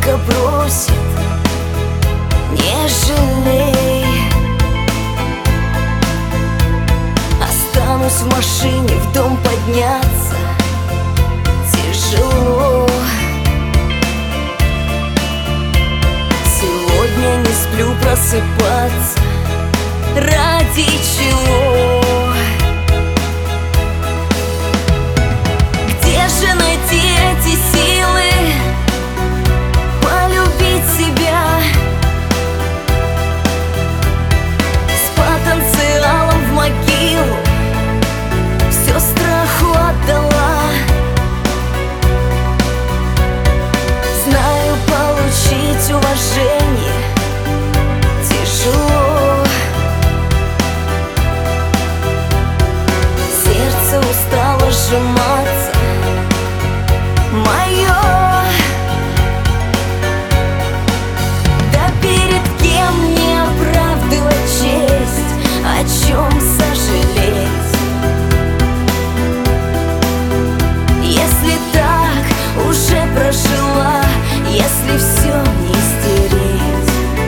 только просит: не жалей. Останусь в машине, в дом подняться тяжело. Сегодня не сплю, просыпаться ради чего? Где же найти эти силы полюбить себя с потенциалом в могилу? Все страху отдала. Знаю, получить уважение тяжело. Сердце устало сжиматься мое. Да перед кем мне оправдывать честь, о чем сожалеть? Если так уже прожила, если все не стереть.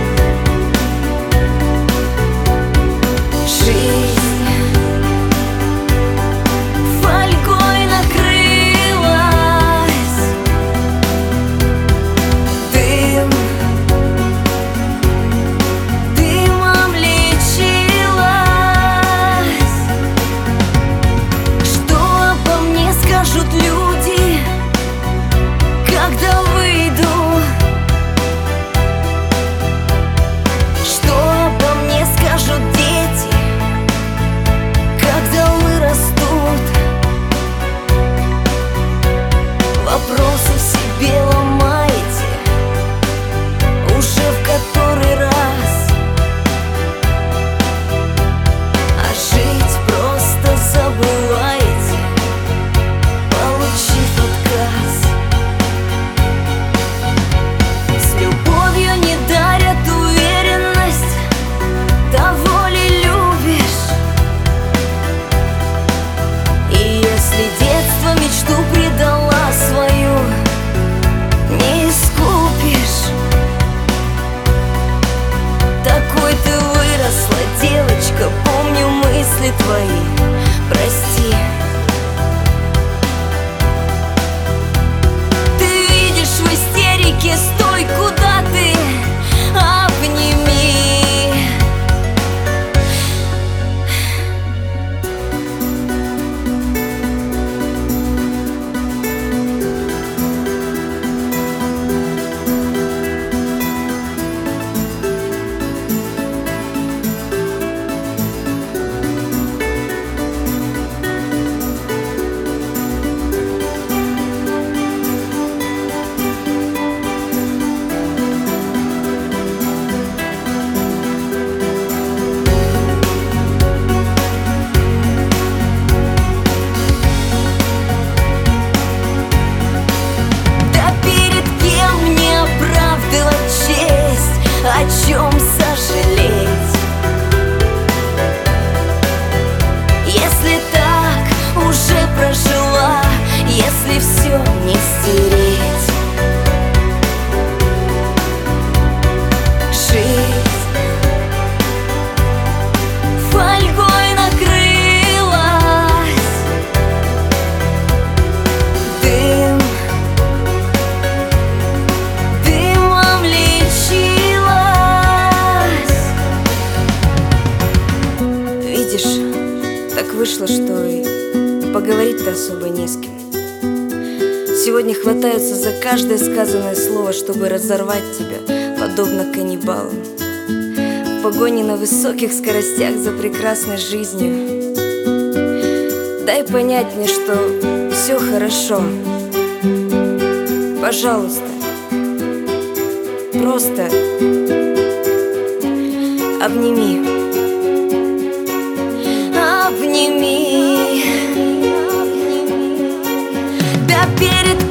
Жизнь фольгой накрылась, дымом лечилась. Что обо мне скажут люди, когда выйду? Что обо мне скажут дети, когда вырастут? Вопросы в себе ломаете уже в который раз, а жить просто забываете, получив отказ. С любовью не дарят уверенность, до воли любишь. И если детство мечту предала свою, не искупишь. Такой ты выросла, девочка, помню мысли твои, прости. Ты видишь в истерике, стой, куда ты, обними. О чем сожалеть? Если так уже прожила, если все не стереть. Жизнь фольгой накрылась, дымом лечилась. Видишь, так вышло, что и поговорить-то особо не с кем. Сегодня хватаются за каждое сказанное слово, чтобы разорвать тебя, подобно каннибалам. В погоне на высоких скоростях за прекрасной жизнью. Дай понять мне, что все хорошо. Пожалуйста, просто обними. Обними. Да перед